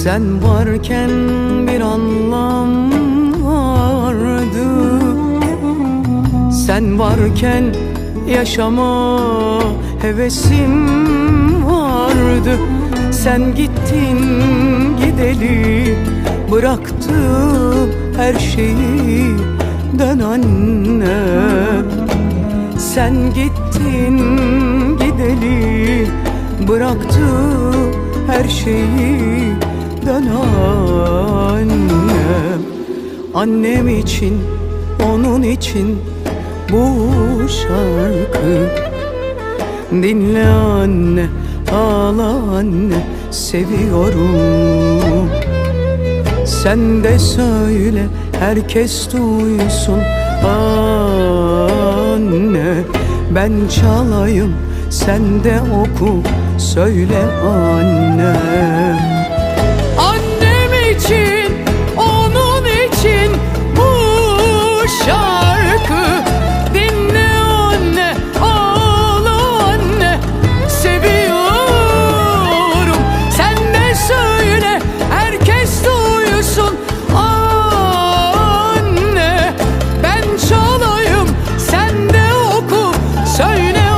Sen varken bir anlam vardı, sen varken yaşama hevesim vardı. Sen gittin gideli, bıraktım her şeyi, dön anne. Sen gittin gideli, bıraktım her şeyi, dön annem. Annem için, onun için bu şarkı. Dinle anne, ağla anne, seviyorum. Sen de söyle, herkes duysun anne. Ben çalayım, sen de oku, söyle anne. Annem için, onun için bu şarkı. Dinle anne, ağla anne, seviyorum. Sen de söyle, herkes duysun anne. Ben çalayım, sen de oku, söyle anne.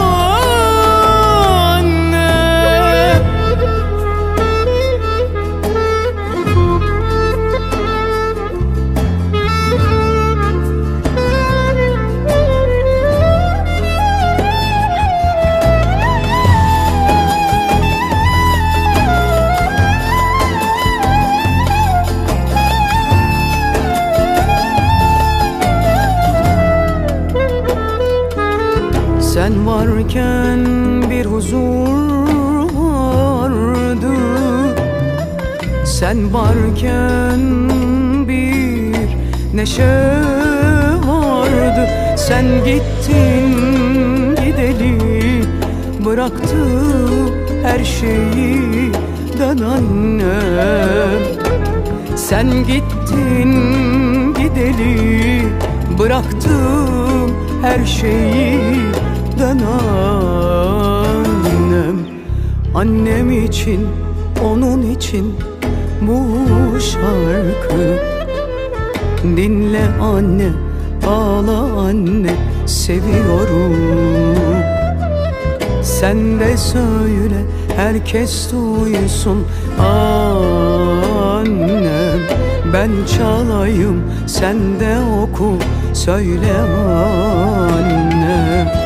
Sen varken bir huzur vardı, sen varken bir neşe vardı. Sen gittin gideli, bıraktım her şeyi, dön annem. Sen gittin gideli, bıraktım her şeyi, dön annem. Annem için, onun için bu şarkı. Dinle anne, ağla anne, seviyorum. Sen de söyle, herkes duysun annem. Ben çalayım, sen de oku, söyle anne.